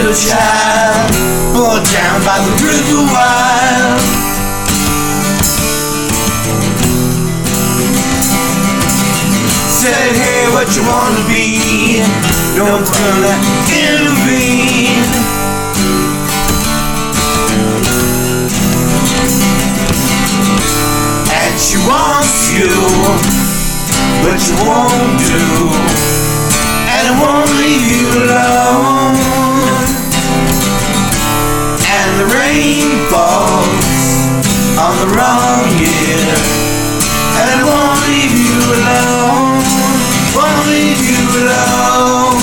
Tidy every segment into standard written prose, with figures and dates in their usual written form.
little child, born down by the river wild. Said, hey, what you wanna be? No one's gonna intervene. And she wants you, but you won't do, and it won't leave you alone. And the rain falls on the wrong year, and it won't leave you alone, won't leave you alone.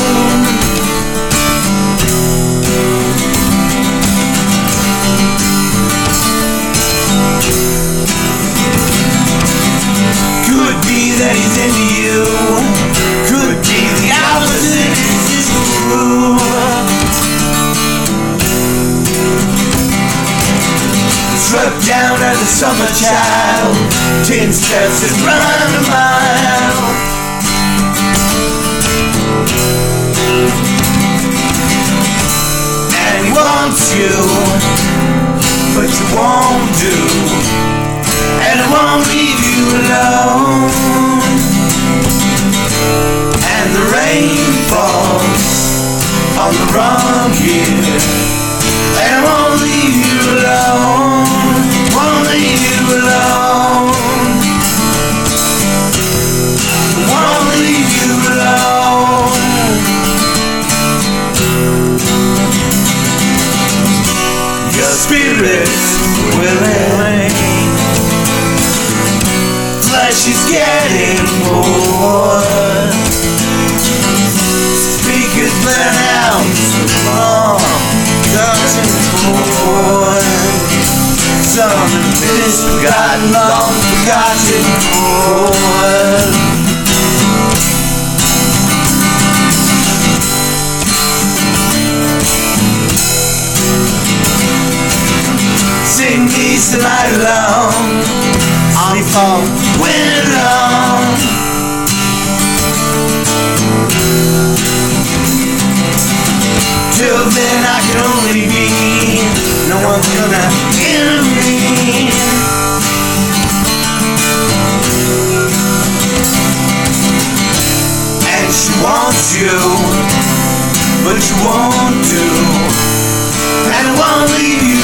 Could be that he's into you, could be the opposite is true. Struck down as a summer child, 10 steps and run a mile. And he wants you, but you won't do, and it won't leave you alone. And the rain falls on the wrong year, and it won't leave you alone, won't leave you alone, won't leave you alone. Your spirit's willing, flesh is getting bored. Speakers burn out long, curtains torn. Some misforgotten, long forgotten chord. Sing these tonight alone, on your phone, win alone. Till then I can only be, no one's gonna intervene. And she wants you, but you won't do, and it won't leave you